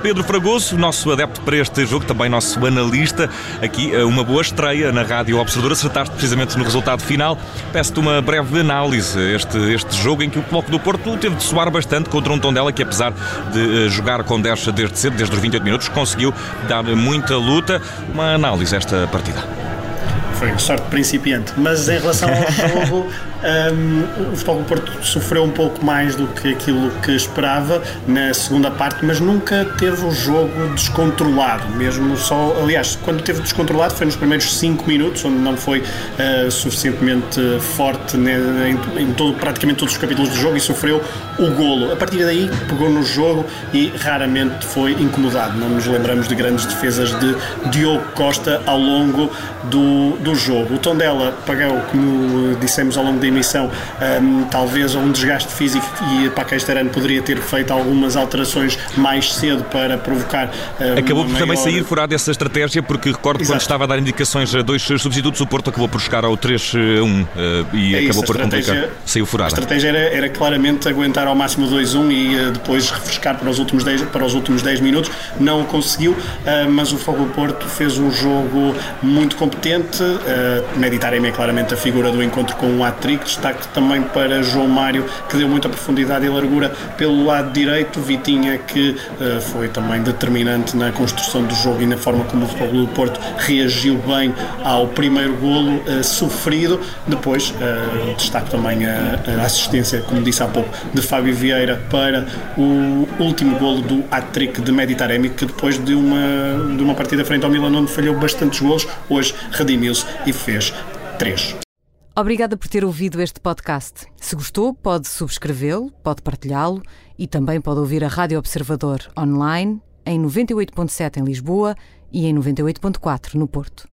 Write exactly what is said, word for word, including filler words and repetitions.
Pedro Fragoso, nosso adepto para este jogo, também nosso analista, aqui uma boa estreia na Rádio Observador, acertaste precisamente no resultado final. Peço-te uma breve análise, este, este jogo em que o Futebol Clube do Porto teve de suar bastante contra um Tondela que, apesar de jogar com dez desde cedo, desde os vinte e oito minutos, conseguiu dar muita luta. Uma análise a esta partida. Foi sorte principiante, mas em relação ao jogo, um, o Futebol do Porto sofreu um pouco mais do que aquilo que esperava na segunda parte, mas nunca teve o jogo descontrolado, mesmo só, aliás, quando teve descontrolado foi nos primeiros cinco minutos, onde não foi uh, suficientemente forte né, em, em todo, praticamente todos os capítulos do jogo e sofreu o golo. A partir daí pegou no jogo e raramente foi incomodado. Não nos lembramos de grandes defesas de Diogo Costa ao longo do, do jogo. O Tondela pagou, como dissemos ao longo da emissão, um, talvez um desgaste físico e Paquetá poderia ter feito algumas alterações mais cedo para provocar um, acabou por maior... também sair furado essa estratégia, porque recordo Exato. Quando estava a dar indicações a dois substitutos, o Porto acabou por chegar ao três a um uh, e é acabou isso, por complicar. Saiu furado. A estratégia era, era claramente aguentar ao máximo dois a um e uh, depois refrescar para os últimos dez, para os últimos dez minutos. Não o conseguiu, uh, mas o Futebol do Porto fez um jogo muito competente. Uh, Meditarem é claramente a figura do encontro com o hat-trick. Destaque também para João Mário, que deu muita profundidade e largura pelo lado direito. Vitinha, que uh, foi também determinante na construção do jogo e na forma como o Futebol do Porto reagiu bem ao primeiro golo uh, sofrido. Depois uh, destaque também a, a assistência, como disse há pouco, de Fábio Vieira para o último golo do hat-trick de Meditarem, que depois de uma, de uma partida frente ao Milan onde falhou bastantes golos, hoje redimiu-se e fez três. Obrigada por ter ouvido este podcast. Se gostou, pode subscrevê-lo, pode partilhá-lo e também pode ouvir a Rádio Observador online em noventa e oito ponto sete em Lisboa e em noventa e oito ponto quatro no Porto.